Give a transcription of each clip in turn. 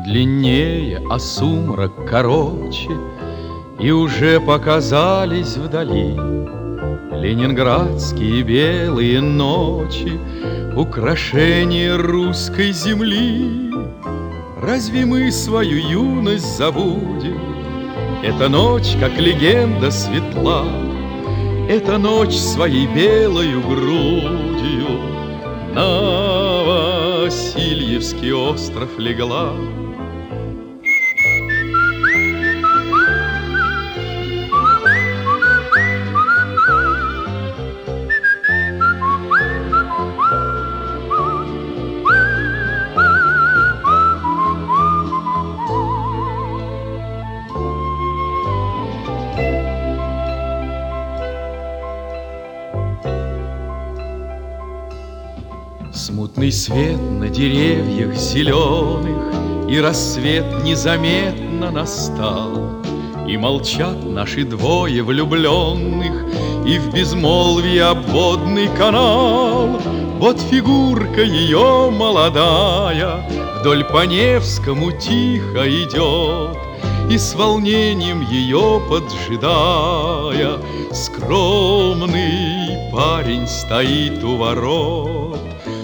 длиннее, а сумрак короче, и уже показались вдали ленинградские белые ночи, украшение русской земли. Разве мы свою юность забудем? Эта ночь, как легенда, светла. Эта ночь своей белою грудью на Васильевский остров легла. Смутный свет на деревьях зеленых, и рассвет незаметно настал, и молчат наши двое влюбленных, и в безмолвии обводный канал. Вот фигурка ее молодая вдоль по Невскому тихо идет, и с волнением ее поджидая скромный парень стоит у ворот.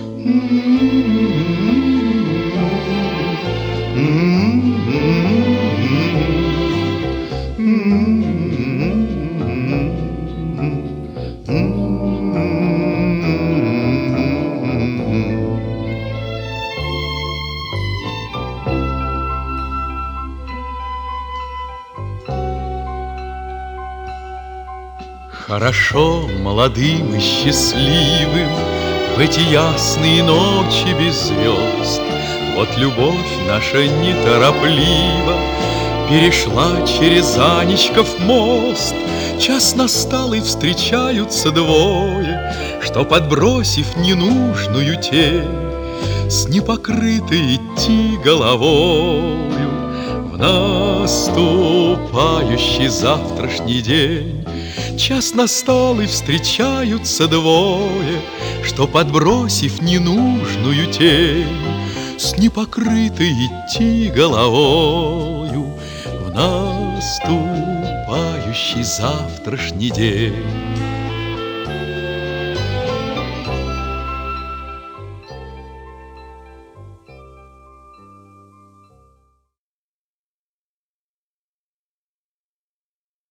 Хорошо молодым и счастливым в эти ясные ночи без звезд. Вот любовь наша неторопливо перешла через Анечков мост. Час настал, и встречаются двое, что, подбросив ненужную тень, с непокрытой идти головою в наступающий завтрашний день. Час настал, и встречаются двое, что, подбросив ненужную тень, с непокрытой идти головою в наступающий завтрашний день.